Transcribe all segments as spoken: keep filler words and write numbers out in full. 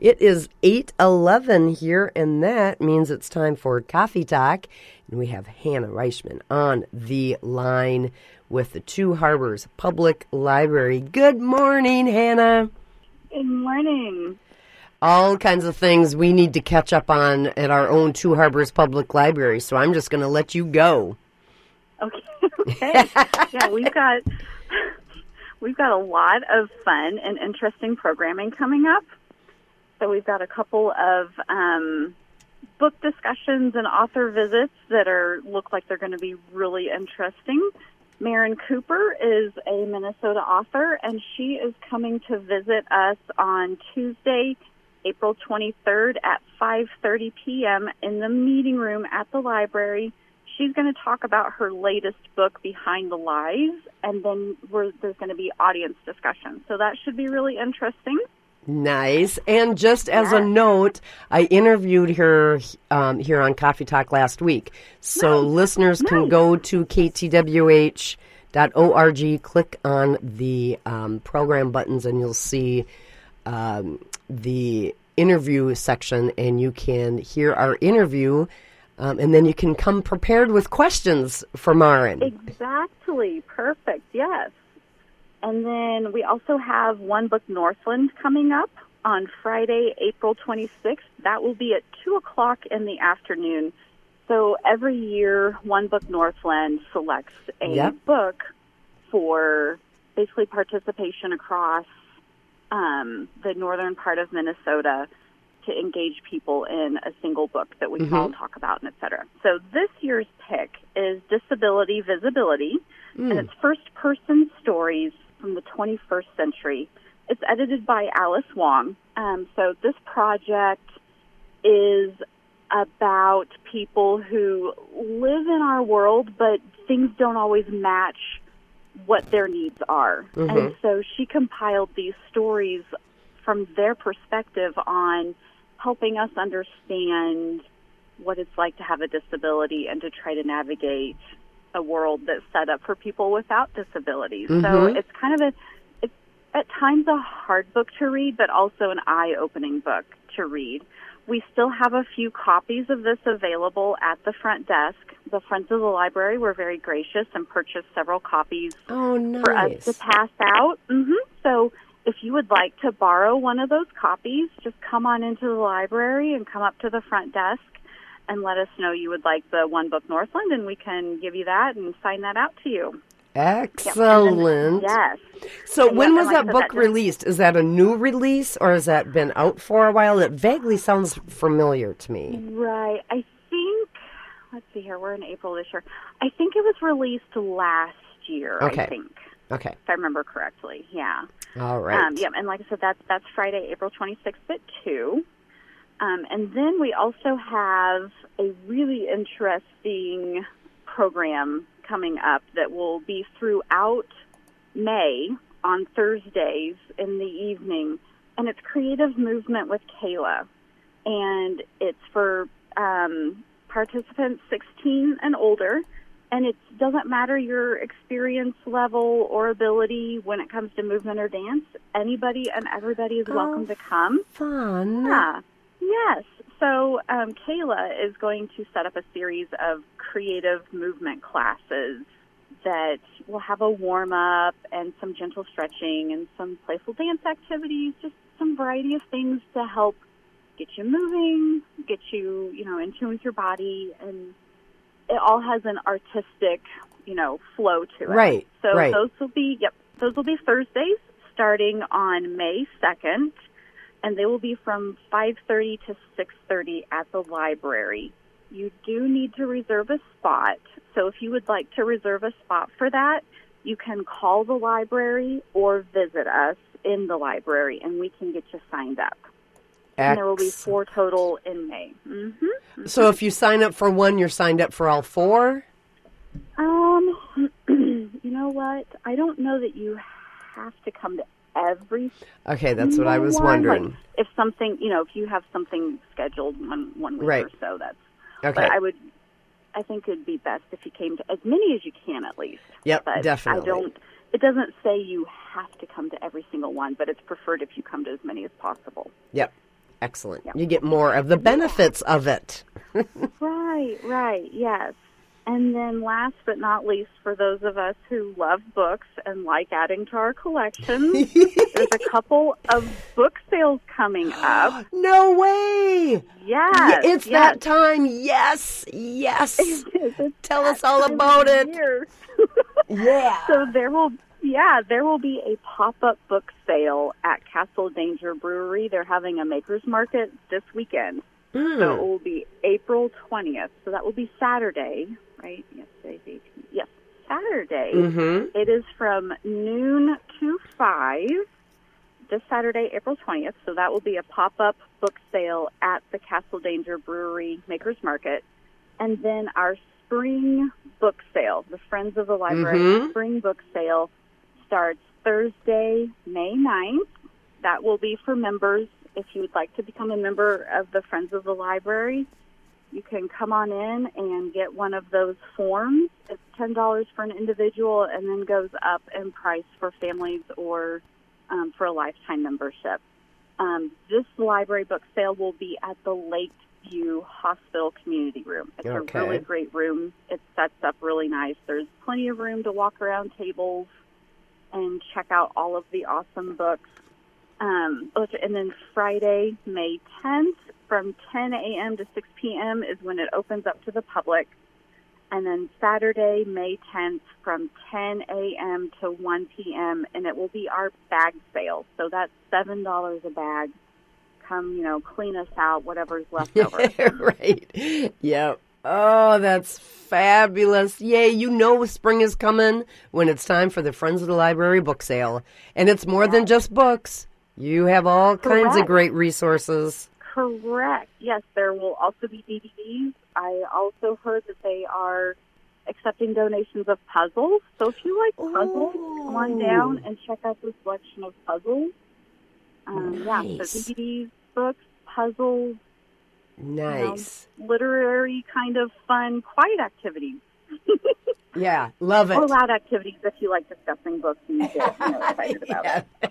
It is eight eleven here, and that means it's time for Coffee Talk. And we have Hannah Reichman on the line with the Two Harbors Public Library. Good morning, Hannah. Good morning. All kinds of things we need to catch up on at our own Two Harbors Public Library, so I'm just going to let you go. Okay. okay. Yeah, we've got we've got a lot of fun and interesting programming coming up. So we've got a couple of um, book discussions and author visits that are look like they're going to be really interesting. Maren Cooper is a Minnesota author, and she is coming to visit us on Tuesday, April twenty-third at five thirty p.m. in the meeting room at the library. She's going to talk about her latest book, Behind the Lies, and then we're, there's going to be audience discussion. So that should be really interesting. Nice. And just as yes. a note, I interviewed her um, here on Coffee Talk last week. So nice. listeners nice. can go to k t w h dot org, click on the um, program buttons, and you'll see um, the interview section, and you can hear our interview, um, and then you can come prepared with questions for Maren. Exactly. Perfect. Yes. And then we also have One Book Northland coming up on Friday, April twenty-sixth. That will be at two o'clock in the afternoon. So every year, One Book Northland selects a yep. book for basically participation across um, the northern part of Minnesota to engage people in a single book that we mm-hmm. can all talk about, and et cetera. So this year's pick is Disability Visibility, mm. and it's first-person stories from the twenty-first century. It's edited by Alice Wong. Um, so this project is about people who live in our world, but things don't always match what their needs are. Mm-hmm. And so she compiled these stories from their perspective on helping us understand what it's like to have a disability and to try to navigate a world that's set up for people without disabilities. Mm-hmm. So it's kind of a, it's at times a hard book to read, but also an eye-opening book to read. We still have a few copies of this available at the front desk. The Friends of the Library were very gracious and purchased several copies oh, nice. for us to pass out. Mm-hmm. So if you would like to borrow one of those copies, just come on into the library and come up to the front desk and let us know you would like the One Book Northland, and we can give you that and sign that out to you. Excellent. Yep. Then, yes. So and when yep, was like that book that released? Is that a new release, or has that been out for a while? It vaguely sounds familiar to me. Right. I think, let's see here, we're in April this year. I think it was released last year, okay. I think. Okay. If I remember correctly, yeah. All right. Um, yeah, and like I said, that's, that's Friday, April twenty-sixth at two. Um, and then we also have a really interesting program coming up that will be throughout May on Thursdays in the evening, and it's Creative Movement with Kayla. And it's for um, participants sixteen and older, and it doesn't matter your experience level or ability when it comes to movement or dance. Anybody and everybody is oh, welcome to come. Fun. Yeah. Yes. So um, Kayla is going to set up a series of creative movement classes that will have a warm-up and some gentle stretching and some playful dance activities, just some variety of things to help get you moving, get you, you know, in tune with your body, and it all has an artistic, you know, flow to it. Right, So right. those will be, yep, those will be Thursdays starting on May second. And they will be from five thirty to six thirty at the library. You do need to reserve a spot. So if you would like to reserve a spot for that, you can call the library or visit us in the library, and we can get you signed up. Excellent. And there will be four total in May. Mm-hmm. Mm-hmm. So if you sign up for one, you're signed up for all four? Um, you know what? I don't know that you have to come to every okay that's what I was one. wondering. Like if something, you know, if you have something scheduled one one week right. or so, that's okay. But I would I think it'd be best if you came to as many as you can at least. Yep, but definitely. I don't it doesn't say you have to come to every single one, but it's preferred if you come to as many as possible. Yep. Excellent. Yep. You get more of the benefits of it. Right, right, yes. And then last but not least, for those of us who love books and like adding to our collections, there's a couple of book sales coming up. No way! Yes, Yeah, it's yes. that time. Yes, yes. It's Tell that us all time about of it. year. Yeah. So there will, yeah, there will be a pop-up book sale at Castle Danger Brewery. They're having a maker's market this weekend. Mm. So it will be April twentieth. So that will be Saturday, right? Yes, today's eighteenth. Yes, Saturday. Mm-hmm. It is from noon to five this Saturday, April twentieth. So that will be a pop-up book sale at the Castle Danger Brewery Maker's Market. And then our spring book sale, the Friends of the Library Mm-hmm. spring book sale, starts Thursday, May ninth. That will be for members. If you would like to become a member of the Friends of the Library, you can come on in and get one of those forms. It's ten dollars for an individual and then goes up in price for families or um, for a lifetime membership. Um, this library book sale will be at the Lakeview Hospital Community Room. It's Okay. a really great room. It sets up really nice. There's plenty of room to walk around tables and check out all of the awesome books. Um, and then Friday, May tenth, from ten a.m. to six p.m. is when it opens up to the public. And then Saturday, May tenth, from ten a.m. to one p.m., and it will be our bag sale. So that's seven dollars a bag. Come, you know, clean us out, whatever's left over. Right. Yep. Oh, that's fabulous. Yay, you know spring is coming when it's time for the Friends of the Library book sale. And it's more than just books. You have all kinds of Correct. great resources. Correct. Yes, there will also be D V Ds. I also heard that they are accepting donations of puzzles. So if you like puzzles, come on down and check out the selection of puzzles. Um, Nice. Yeah, so D V Ds, books, puzzles, Nice. you know, literary kind of fun, quiet activities. Yeah, love it. Or loud activities if you like discussing books and you get you know, excited about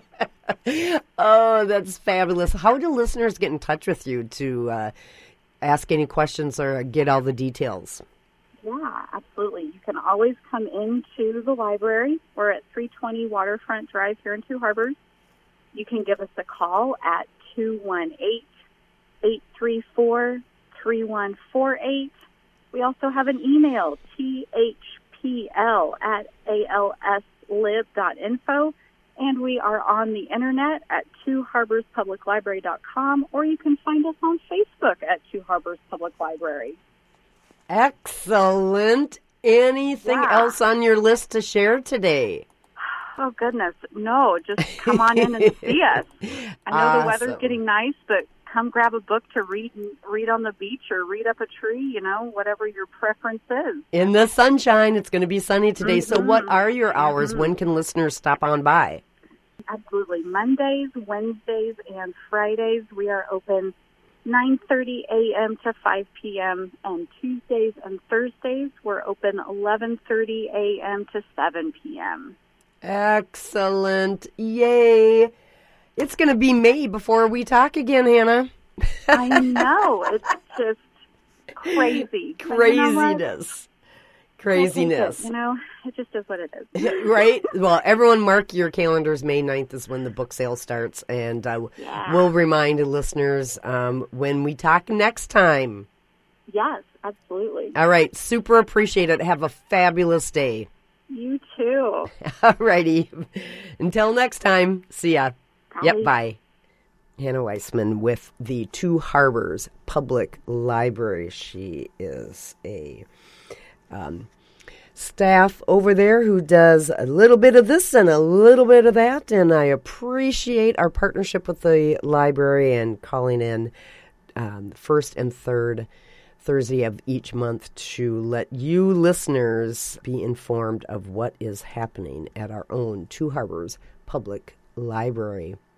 it. Oh, that's fabulous. How do listeners get in touch with you to uh, ask any questions or get all the details? Yeah, absolutely. You can always come into the library. We're at three twenty Waterfront Drive here in Two Harbors. You can give us a call at two one eight, eight three four, three one four eight. We also have an email, T H P L at A L S lib dot info. And we are on the internet at two harbors public library dot com, or you can find us on Facebook at Two Harbors Public Library. Excellent. Anything Yeah. else on your list to share today? Oh, goodness. No, just come on in and see us. I know Awesome. the weather's getting nice, but come grab a book to read and read on the beach or read up a tree, you know, whatever your preference is. In the sunshine, it's going to be sunny today. So Mhm. what are your hours? Mhm. When can listeners stop on by? Absolutely. Mondays, Wednesdays, and Fridays, we are open nine thirty a.m. to five p.m., and Tuesdays and Thursdays, we're open eleven thirty a.m. to seven p.m. Excellent. Yay. It's going to be May before we talk again, Hannah. I know. It's just crazy. But you know what? Craziness. We'll take it, Craziness. You know, it just is what it is. Right? Well, everyone mark your calendars. May ninth is when the book sale starts. And uh, Yeah. we'll remind the listeners um, when we talk next time. Yes, absolutely. All right. Super appreciate it. Have a fabulous day. You too. All righty. Until next time. See ya. Yep. Bye. Bye. Hannah Weissman with the Two Harbors Public Library. She is a um, staff over there who does a little bit of this and a little bit of that, and I appreciate our partnership with the library and calling in um, first and third Thursday of each month to let you listeners be informed of what is happening at our own Two Harbors Public Library.